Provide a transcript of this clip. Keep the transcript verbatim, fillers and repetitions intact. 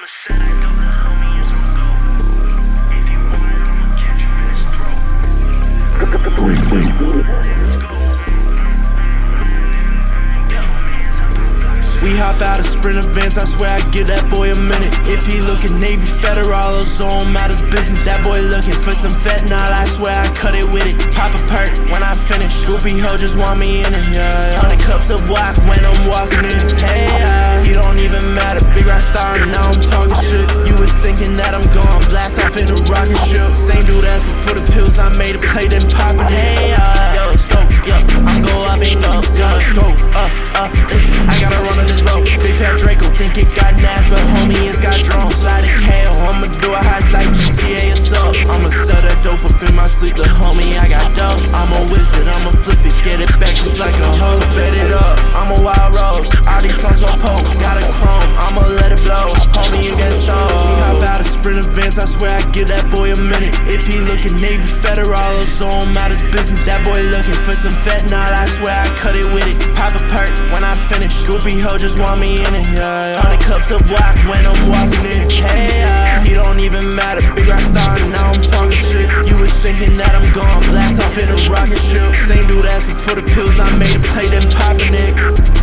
I'ma set that dope, the homie is on go. If you want it, I'ma catch him in his throat. Let's go. We hop out of sprint events, I swear I give that boy a minute. If he looking Navy Federal or zone matters business. That boy looking for some fentanyl, I swear I cut it with it. Pop a perk when I finish. Groupie hoe just want me in it, yeah, yeah. Hundred cups of wok when I'm walking in. Hey, uh, he don't even matter. Big rock star, now I'm talking shit. You was thinking that I'm gone, blast off in a rocket ship. Same dude asking for the pills, I made a play, then poppin'. Hey, uh, yo, scope, yo, I'm go up and go, yo, scope, uh, uh, eh, I gotta run on this road. Big fat Draco, think it got Nas, but homie, it's got drones. Slide a K O, I'ma do a heist like G T A or so. I'ma sell that dope up in my sleep, the homie, I got dope. I'm a wizard, I'ma flip it, get it back just like a hoe. Bet it up, I'm a wild rose. All these songs gon' poke, got a chrome, I'ma let it blow. Homie, you get sold. We hop out of sprint events, I swear I give that boy a minute. If he looking Navy Federal or zone matters business. That boy looking for some fentanyl, I swear I cut it with it. Pop a perk when I finish. Groupie hoe just want me in it, yeah, yeah. Hundred cups of wok when I'm walking in. Hey, uh, he don't even matter. Big rock star, now I'm talking shit. You was thinking that I'm gone, blast off in a rocket ship. Same dude asking for the pills, I made a play, then poppin' it.